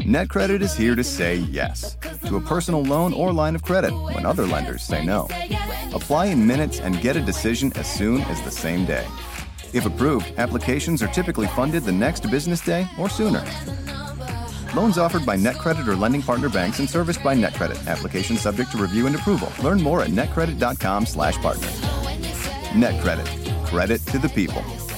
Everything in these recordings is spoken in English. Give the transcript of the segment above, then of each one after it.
NetCredit is here to say yes to a personal loan or line of credit when other lenders say no. Apply in minutes and get a decision as soon as the same day. If approved, applications are typically funded the next business day or sooner. Loans offered by NetCredit or lending partner banks and serviced by NetCredit. Application subject to review and approval. Learn more at netcredit.com/partner. NetCredit. Credit to the people.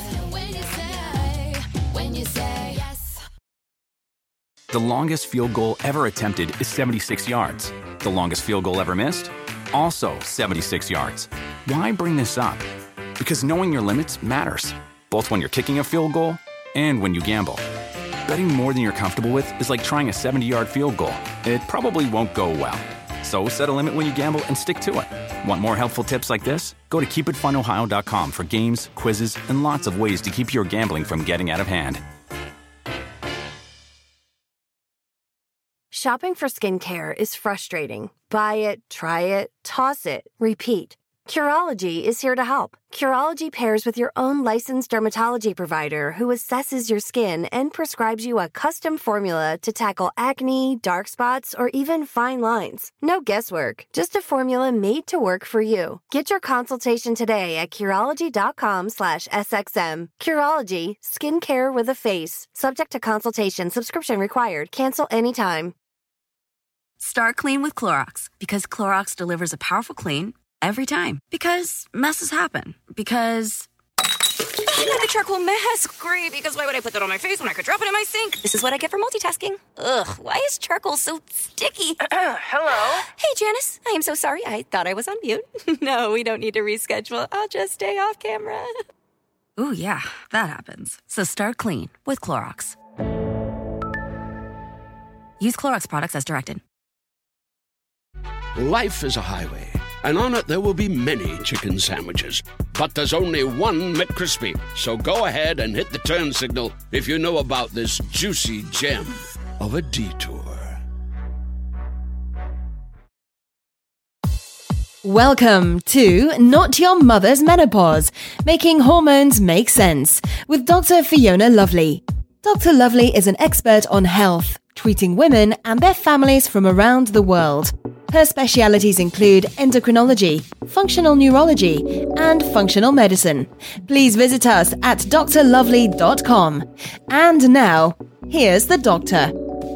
The longest field goal ever attempted is 76 yards. The longest field goal ever missed? Also 76 yards. Why bring this up? Because knowing your limits matters, both when you're kicking a field goal and when you gamble. Betting more than you're comfortable with is like trying a 70-yard field goal. It probably won't go well. So set a limit when you gamble and stick to it. Want more helpful tips like this? Go to keepitfunohio.com for games, quizzes, and lots of ways to keep your gambling from getting out of hand. Shopping for skincare is frustrating. Buy it, try it, toss it, repeat. Curology is here to help. Curology pairs with your own licensed dermatology provider who assesses your skin and prescribes you a custom formula to tackle acne, dark spots, or even fine lines. No guesswork, just a formula made to work for you. Get your consultation today at Curology.com/SXM. Curology, skincare with a face. Subject to consultation, subscription required. Cancel anytime. Start clean with Clorox, because Clorox delivers a powerful clean every time. Because messes happen. Because the charcoal mask. Great, because why would I put that on my face when I could drop it in my sink? This is what I get for multitasking. Ugh, why is charcoal so sticky? Hello? Hey, Janice. I am so sorry. I thought I was on mute. No, we don't need to reschedule. I'll just stay off camera. Ooh, yeah, that happens. So start clean with Clorox. Use Clorox products as directed. Life is a highway, and on it there will be many chicken sandwiches. But there's only one McCrispy. So go ahead and hit the turn signal if you know about this juicy gem of a detour. Welcome to Not Your Mother's Menopause, Making Hormones Make Sense, with Dr. Fiona Lovely. Dr. Lovely is an expert on health, treating women and their families from around the world. Her specialities include endocrinology, functional neurology, and functional medicine. Please visit us at drlovely.com. And now, here's the doctor.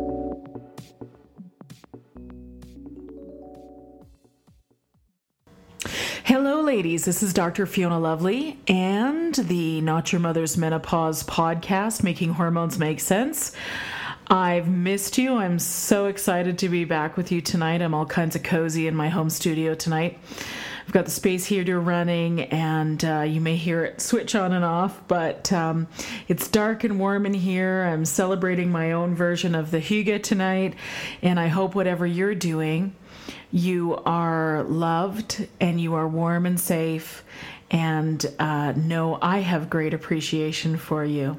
Hello, ladies. This is Dr. Fiona Lovely and the Not Your Mother's Menopause podcast, Making Hormones Make Sense. I've missed you. I'm so excited to be back with you tonight. I'm all kinds of cozy in my home studio tonight. I've got the space heater running, and you may hear it switch on and off, but it's dark and warm in here. I'm celebrating my own version of the hygge tonight, and I hope whatever you're doing, you are loved and you are warm and safe, and know I have great appreciation for you.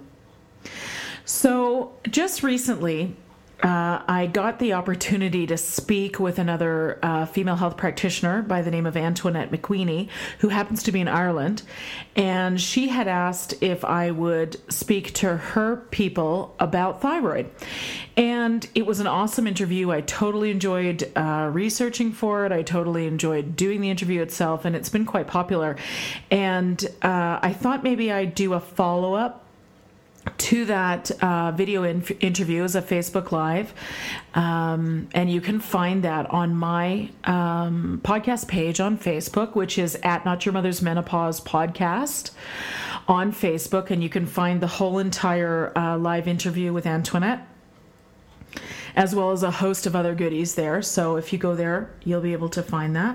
So just recently, I got the opportunity to speak with another female health practitioner by the name of Antoinette McQueenie, who happens to be in Ireland. And she had asked if I would speak to her people about thyroid. And it was an awesome interview. I totally enjoyed researching for it. I totally enjoyed doing the interview itself, and it's been quite popular. And I thought maybe I'd do a follow-up to that video interview as a Facebook Live. And you can find that on my podcast page on Facebook, which is at Not Your Mother's Menopause Podcast on Facebook. And you can find the whole entire live interview with Antoinette, as well as a host of other goodies there. So if you go there, you'll be able to find that.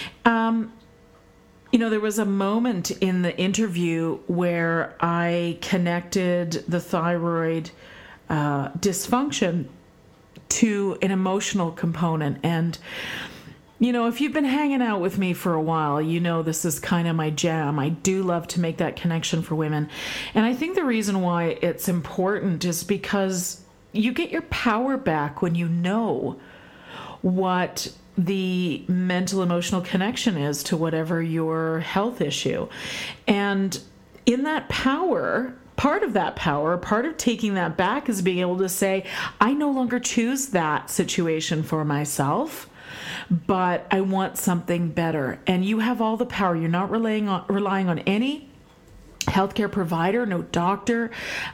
You know, there was a moment in the interview where I connected the thyroid dysfunction to an emotional component. And, you know, if you've been hanging out with me for a while, you know this is kind of my jam. I do love to make that connection for women. And I think the reason why it's important is because you get your power back when you know what the mental emotional connection is to whatever your health issue. And in that power, part of that power, part of taking that back is being able to say, I no longer choose that situation for myself, but I want something better. And you have all the power. You're not relying on any healthcare provider, no doctor,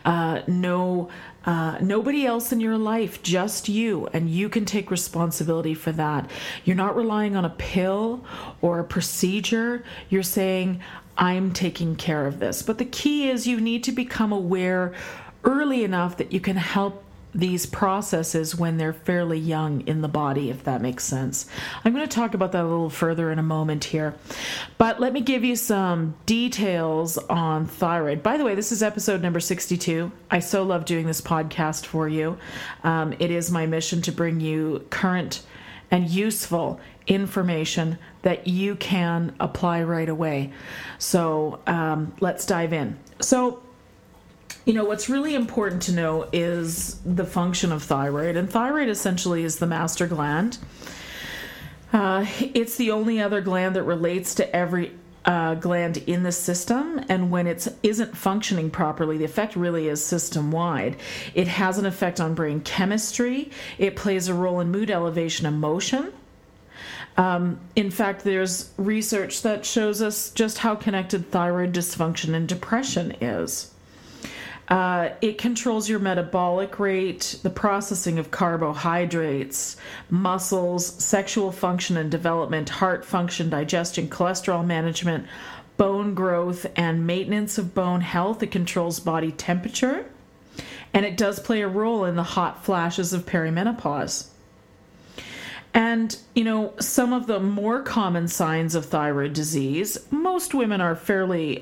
nobody else in your life, just you, and you can take responsibility for that. You're not relying on a pill or a procedure. You're saying, I'm taking care of this. But the key is you need to become aware early enough that you can help these processes when they're fairly young in the body, if that makes sense. I'm going to talk about that a little further in a moment here. But let me give you some details on thyroid. By the way, this is episode number 62. I so love doing this podcast for you. It is my mission to bring you current and useful information that you can apply right away. So let's dive in. So, what's really important to know is the function of thyroid. And thyroid essentially is the master gland. It's the only other gland that relates to every gland in the system. And when it isn't functioning properly, the effect really is system-wide. It has an effect on brain chemistry. It plays a role in mood elevation, emotion. In fact, there's research that shows us just how connected thyroid dysfunction and depression is. It controls your metabolic rate, the processing of carbohydrates, muscles, sexual function and development, heart function, digestion, cholesterol management, bone growth, and maintenance of bone health. It controls body temperature, and it does play a role in the hot flashes of perimenopause. And, some of the more common signs of thyroid disease, most women are fairly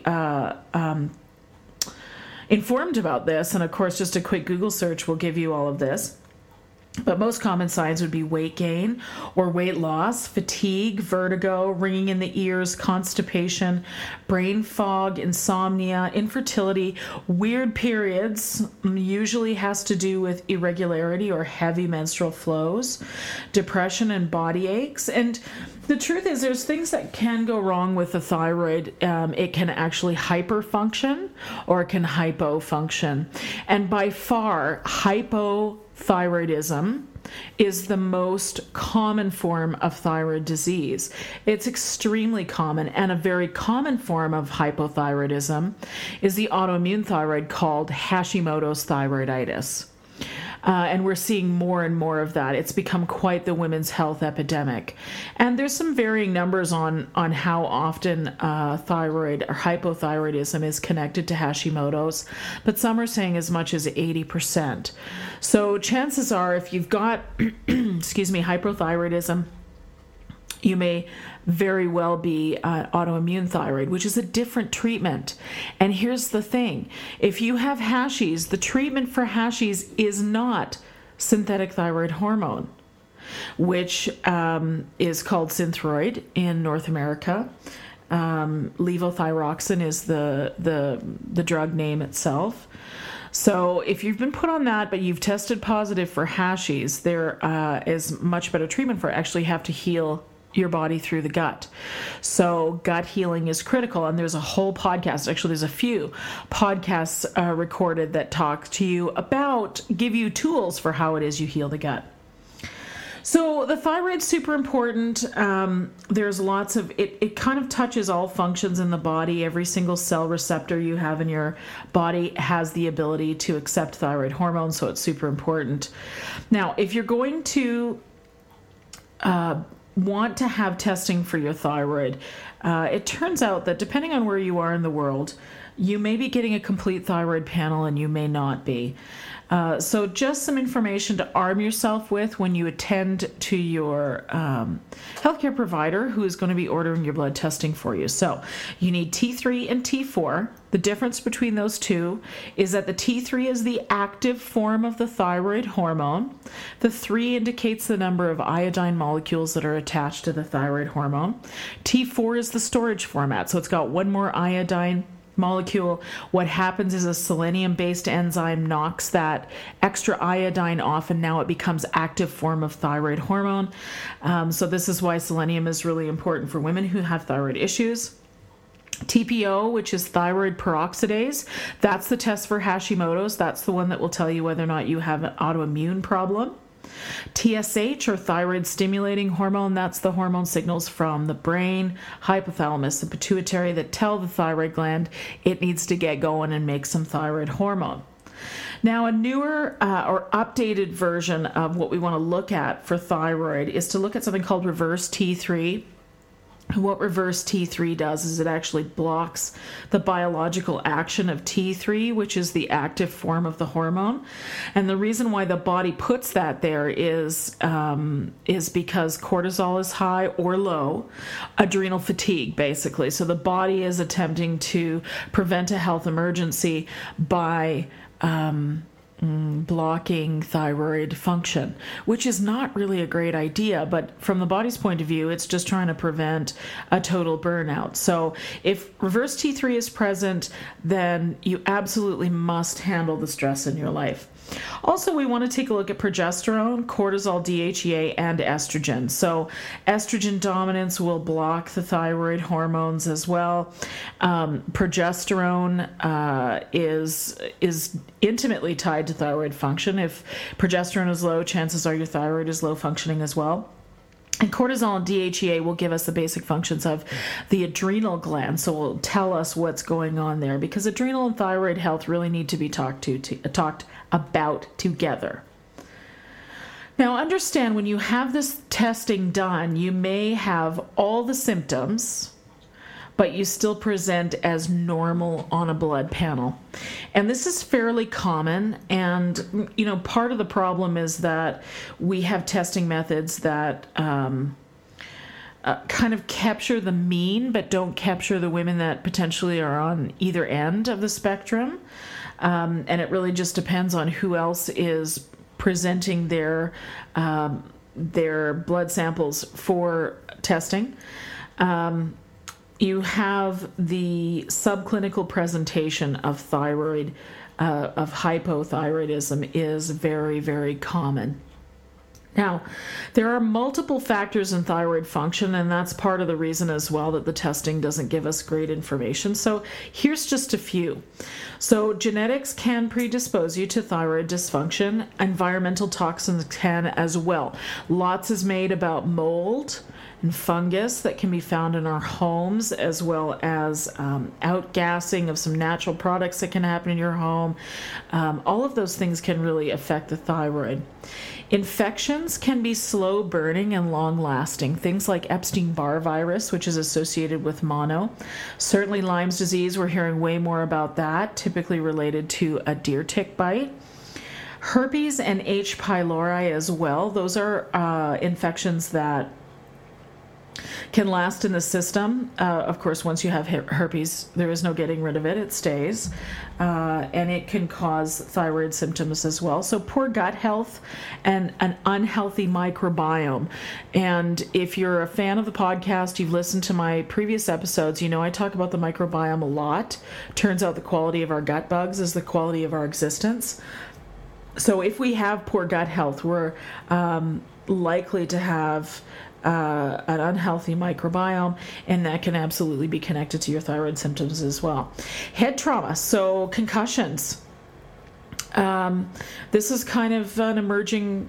informed about this, and of course just a quick Google search will give you all of this. But most common signs would be weight gain or weight loss, fatigue, vertigo, ringing in the ears, constipation, brain fog, insomnia, infertility, weird periods, usually has to do with irregularity or heavy menstrual flows, depression and body aches. And the truth is there's things that can go wrong with the thyroid. It can actually hyperfunction or it can hypofunction. And by far, hypothyroidism is the most common form of thyroid disease. It's extremely common, and a very common form of hypothyroidism is the autoimmune thyroid called Hashimoto's thyroiditis. And we're seeing more and more of that. It's become quite the women's health epidemic. And there's some varying numbers on how often thyroid or hypothyroidism is connected to Hashimoto's, but some are saying as much as 80%. So chances are if you've got, hypothyroidism, you may very well be autoimmune thyroid, which is a different treatment. And here's the thing. If you have Hashis, the treatment for Hashis is not synthetic thyroid hormone, which is called Synthroid in North America. Levothyroxine is the drug name itself. So if you've been put on that, but you've tested positive for Hashis, there is much better treatment for it. Actually have to heal your body through the gut. So gut healing is critical. And there's a whole podcast, actually there's a few podcasts recorded that talk to you about, give you tools for how it is you heal the gut. So the thyroid's super important. There's lots of, it kind of touches all functions in the body. Every single cell receptor you have in your body has the ability to accept thyroid hormone, so it's super important. Now, if you're going to want to have testing for your thyroid, it turns out that depending on where you are in the world, you may be getting a complete thyroid panel and you may not be. So just some information to arm yourself with when you attend to your healthcare provider who is going to be ordering your blood testing for you. So you need T3 and T4. The difference between those two is that the T3 is the active form of the thyroid hormone. The 3 indicates the number of iodine molecules that are attached to the thyroid hormone. T4 is the storage format, so it's got one more iodine molecule. What happens is a selenium-based enzyme knocks that extra iodine off, and now it becomes active form of thyroid hormone. So this is why selenium is really important for women who have thyroid issues. TPO, which is thyroid peroxidase, that's the test for Hashimoto's. That's the one that will tell you whether or not you have an autoimmune problem. TSH, or thyroid stimulating hormone, that's the hormone signals from the brain, hypothalamus, and pituitary that tell the thyroid gland it needs to get going and make some thyroid hormone. Now, a newer or updated version of what we want to look at for thyroid is to look at something called reverse T3. What reverse T3 does is it actually blocks the biological action of T3, which is the active form of the hormone. And the reason why the body puts that there is because cortisol is high or low, adrenal fatigue, basically. So the body is attempting to prevent a health emergency by blocking thyroid function, which is not really a great idea, but from the body's point of view, it's just trying to prevent a total burnout. So if reverse T3 is present, then you absolutely must handle the stress in your life. Also, we want to take a look at progesterone, cortisol, DHEA, and estrogen. So estrogen dominance will block the thyroid hormones as well. Progesterone is intimately tied to thyroid function. If progesterone is low, chances are your thyroid is low functioning as well. And cortisol and DHEA will give us the basic functions of the adrenal gland, so it will tell us what's going on there, because adrenal and thyroid health really need to be talked about together. Now, understand, when you have this testing done, you may have all the symptoms, but you still present as normal on a blood panel. And this is fairly common. And, part of the problem is that we have testing methods that kind of capture the mean, but don't capture the women that potentially are on either end of the spectrum. And it really just depends on who else is presenting their blood samples for testing. You have the subclinical presentation of thyroid, of hypothyroidism is very, very common. Now, there are multiple factors in thyroid function, and that's part of the reason as well that the testing doesn't give us great information. So here's just a few. So genetics can predispose you to thyroid dysfunction. Environmental toxins can as well. Lots is made about mold and fungus that can be found in our homes, as well as outgassing of some natural products that can happen in your home. All of those things can really affect the thyroid. Infections can be slow burning and long lasting. Things like Epstein-Barr virus, which is associated with mono. Certainly Lyme's disease, we're hearing way more about that, typically related to a deer tick bite. Herpes and H. pylori as well. Those are infections that can last in the system. Of course, once you have herpes, there is no getting rid of it. It stays. And it can cause thyroid symptoms as well. So poor gut health and an unhealthy microbiome. And if you're a fan of the podcast, you've listened to my previous episodes, I talk about the microbiome a lot. Turns out the quality of our gut bugs is the quality of our existence. So if we have poor gut health, we're likely to have an unhealthy microbiome, and that can absolutely be connected to your thyroid symptoms as well. Head trauma, so concussions. This is kind of an emerging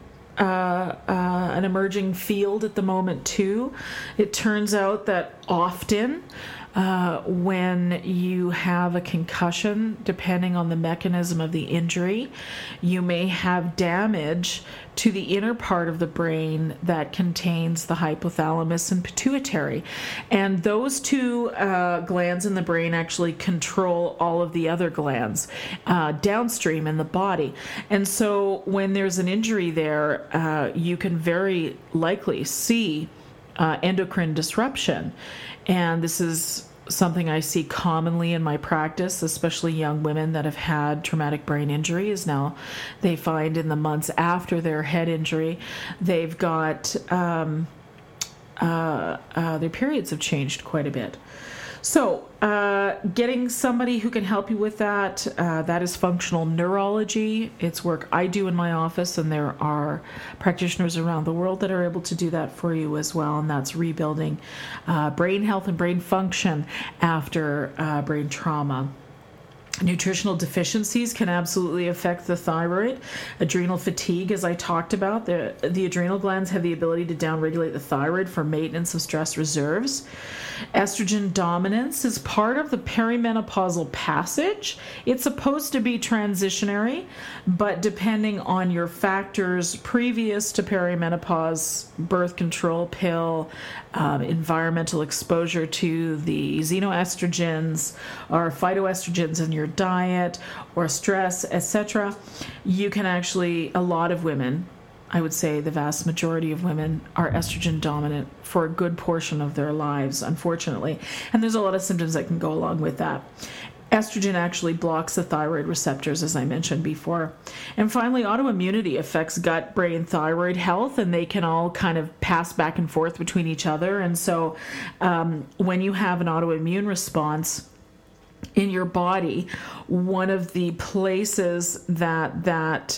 field at the moment too. It turns out that often when you have a concussion, depending on the mechanism of the injury, you may have damage to the inner part of the brain that contains the hypothalamus and pituitary. And those two glands in the brain actually control all of the other glands downstream in the body. And so when there's an injury there, you can very likely see endocrine disruption. And this is something I see commonly in my practice, especially young women that have had traumatic brain injuries. Now, they find in the months after their head injury, they've got their periods have changed quite a bit. So, getting somebody who can help you with that, that is functional neurology. It's work I do in my office, and there are practitioners around the world that are able to do that for you as well, and that's rebuilding brain health and brain function after brain trauma. Nutritional deficiencies can absolutely affect the thyroid. Adrenal fatigue, as I talked about, the adrenal glands have the ability to downregulate the thyroid for maintenance of stress reserves. Estrogen dominance is part of the perimenopausal passage. It's supposed to be transitionary, but depending on your factors previous to perimenopause, birth control pill, environmental exposure to the xenoestrogens or phytoestrogens in your diet, or stress, etc., you can actually, a lot of women, I would say the vast majority of women, are estrogen dominant for a good portion of their lives, unfortunately. And there's a lot of symptoms that can go along with that. Estrogen actually blocks the thyroid receptors, as I mentioned before. And finally, autoimmunity affects gut, brain, thyroid health, and they can all kind of pass back and forth between each other. And so when you have an autoimmune response in your body, one of the places that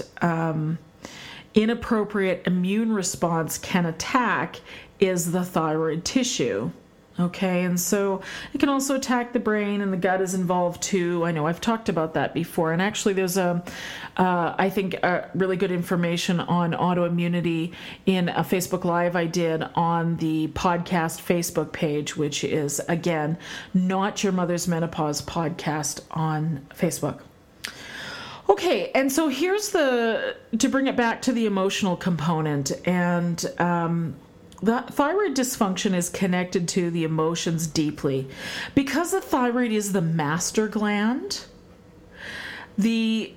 inappropriate immune response can attack is the thyroid tissue. Okay, and so it can also attack the brain, and the gut is involved too. I know I've talked about that before, and actually there's I think really good information on autoimmunity in a Facebook Live I did on the podcast Facebook page, which is, again, Not Your Mother's Menopause podcast on Facebook. Okay, and so here's to bring it back to the emotional component, and the thyroid dysfunction is connected to the emotions deeply. Because the thyroid is the master gland, the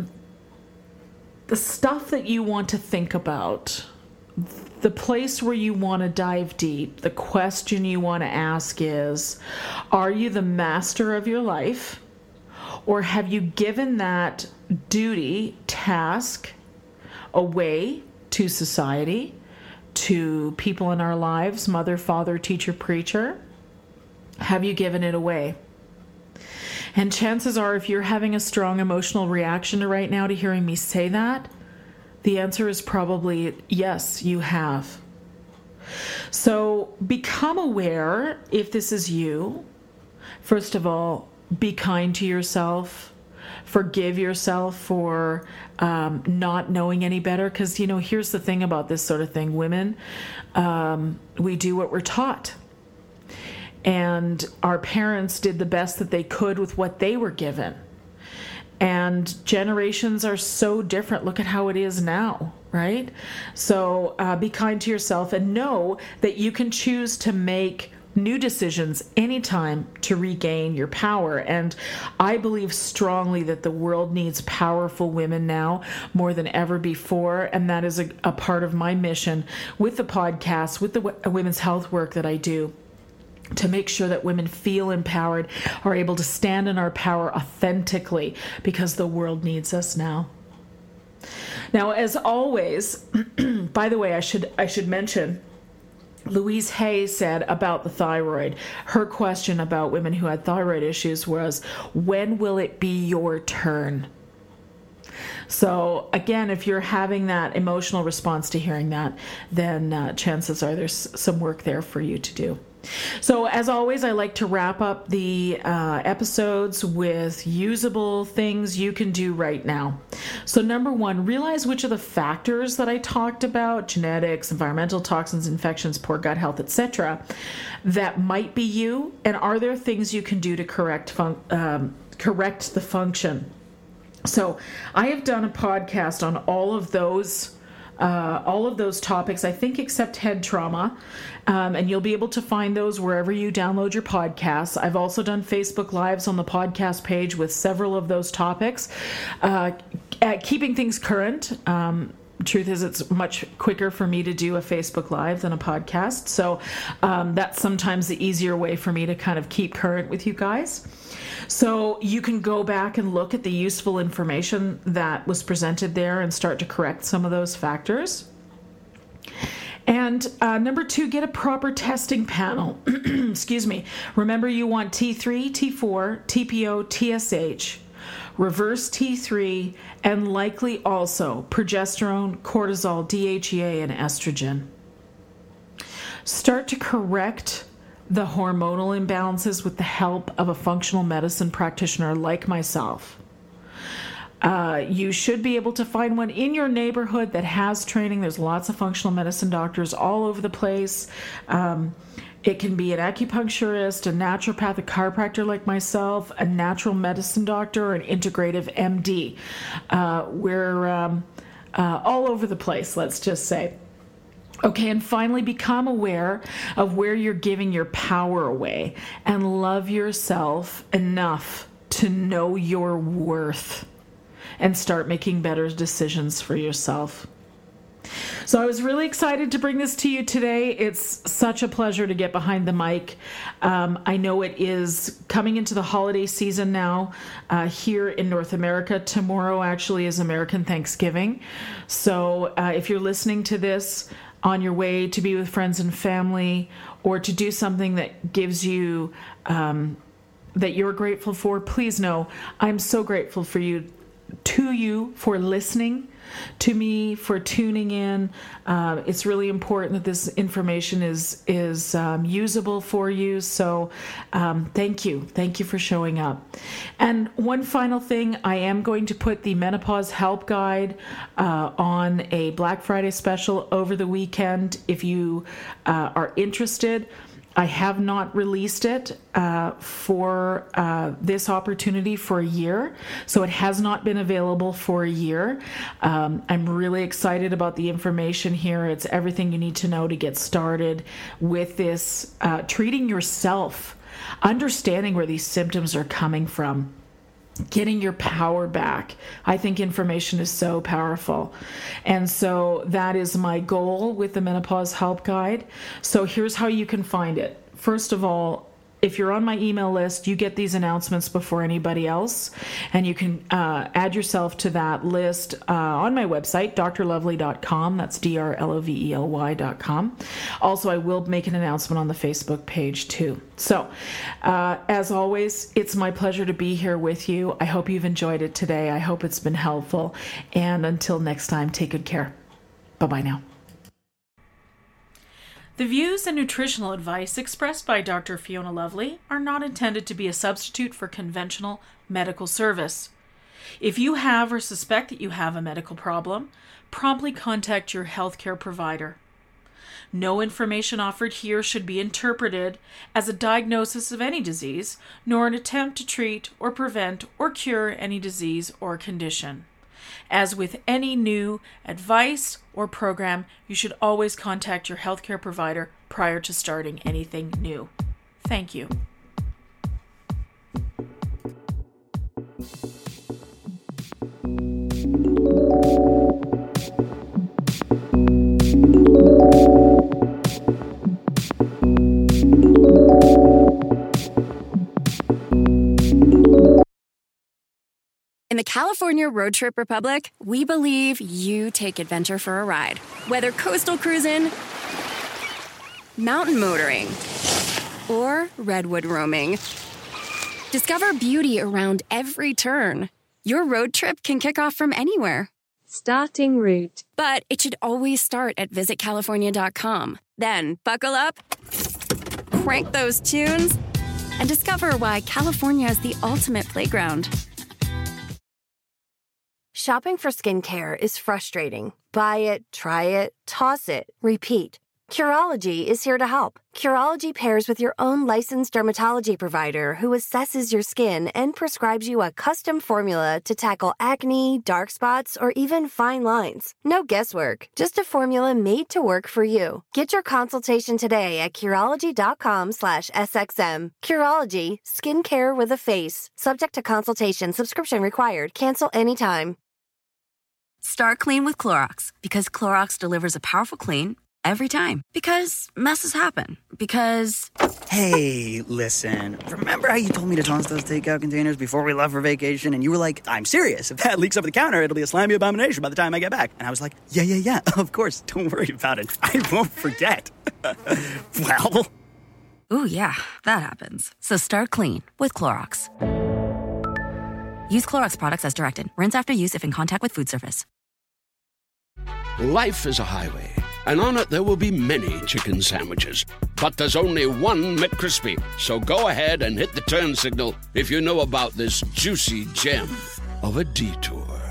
stuff that you want to think about, the place where you want to dive deep, the question you want to ask is, are you the master of your life? Or have you given that duty, task, away to society, to people in our lives, mother, father, teacher, preacher? Have you given it away? And chances are, if you're having a strong emotional reaction right now to hearing me say that, the answer is probably yes, you have. So become aware if this is you. First of all, be kind to yourself. Forgive yourself for not knowing any better. Because, here's the thing about this sort of thing. Women, we do what we're taught. And our parents did the best that they could with what they were given. And generations are so different. Look at how it is now, right? So be kind to yourself and know that you can choose to make new decisions anytime to regain your power. And I believe strongly that the world needs powerful women now more than ever before. And that is a part of my mission with the podcast, with the women's health work that I do, to make sure that women feel empowered, are able to stand in our power authentically, because the world needs us now. Now, as always, by the way, I should mention, Louise Hay said about the thyroid, her question about women who had thyroid issues was, when will it be your turn? So again, if you're having that emotional response to hearing that, then chances are there's some work there for you to do. So as always, I like to wrap up the episodes with usable things you can do right now. So number one, realize which of the factors that I talked about, genetics, environmental toxins, infections, poor gut health, etc., that might be you, and are there things you can do to correct the function? So I have done a podcast on all of those topics, I think, except head trauma. And you'll be able to find those wherever you download your podcasts. I've also done Facebook Lives on the podcast page with several of those topics. Keeping things current. Truth is, it's much quicker for me to do a Facebook Live than a podcast. So that's sometimes the easier way for me to kind of keep current with you guys. So you can go back and look at the useful information that was presented there and start to correct some of those factors. And number 2, get a proper testing panel. Excuse me. Remember, you want T3, T4, TPO, TSH, reverse T3, and likely also progesterone, cortisol, DHEA, and estrogen. Start to correct the hormonal imbalances with the help of a functional medicine practitioner like myself. You should be able to find one in your neighborhood that has training. There's lots of functional medicine doctors all over the place. It can be an acupuncturist, a naturopath, a chiropractor like myself, a natural medicine doctor, or an integrative MD. We're all over the place, let's just say. Okay, and finally, become aware of where you're giving your power away and love yourself enough to know your worth and start making better decisions for yourself. So I was really excited to bring this to you today. It's such a pleasure to get behind the mic. I know it is coming into the holiday season now here in North America. Tomorrow actually is American Thanksgiving. So if you're listening to this on your way to be with friends and family, or to do something that gives you, that you're grateful for, please know I'm so grateful for you, for listening to me, for tuning in. It's really important that this information is usable for you. So thank you for showing up. And one final thing, I am going to put the Menopause Help Guide on a Black Friday special over the weekend. If you are interested, I have not released it for this opportunity for a year, so it has not been available for a year. I'm really excited about the information here. It's everything you need to know to get started with this, treating yourself, understanding where these symptoms are coming from, getting your power back. I think information is so powerful. And so that is my goal with the Menopause Help Guide. So here's how you can find it. First of all, if you're on my email list, you get these announcements before anybody else, and you can add yourself to that list on my website, drlovely.com. That's drlovely.com. Also, I will make an announcement on the Facebook page too. So, as always, it's my pleasure to be here with you. I hope you've enjoyed it today. I hope it's been helpful. And until next time, take good care. Bye-bye now. The views and nutritional advice expressed by Dr. Fiona Lovely are not intended to be a substitute for conventional medical service. If you have or suspect that you have a medical problem, promptly contact your healthcare provider. No information offered here should be interpreted as a diagnosis of any disease, nor an attempt to treat or prevent or cure any disease or condition. As with any new advice or program, you should always contact your healthcare provider prior to starting anything new. Thank you. In the California Road Trip Republic, we believe you take adventure for a ride. Whether coastal cruising, mountain motoring, or redwood roaming, discover beauty around every turn. Your road trip can kick off from anywhere. Starting route. But it should always start at visitcalifornia.com. Then buckle up, crank those tunes, and discover why California is the ultimate playground. Shopping for skincare is frustrating. Buy it, try it, toss it, repeat. Curology is here to help. Curology pairs with your own licensed dermatology provider who assesses your skin and prescribes you a custom formula to tackle acne, dark spots, or even fine lines. No guesswork, just a formula made to work for you. Get your consultation today at Curology.com/SXM. Curology, skincare with a face. Subject to consultation, subscription required. Cancel anytime. Start clean with Clorox, because Clorox delivers a powerful clean every time. Because messes happen. Because... Hey, listen, remember how you told me to toss those takeout containers before we left for vacation? And you were like, I'm serious. If that leaks over the counter, it'll be a slimy abomination by the time I get back. And I was like, yeah, of course. Don't worry about it. I won't forget. Well. Ooh, yeah, that happens. So start clean with Clorox. Use Clorox products as directed. Rinse after use if in contact with food surface. Life is a highway, and on it there will be many chicken sandwiches. But there's only one McCrispy. So go ahead and hit the turn signal if you know about this juicy gem of a detour.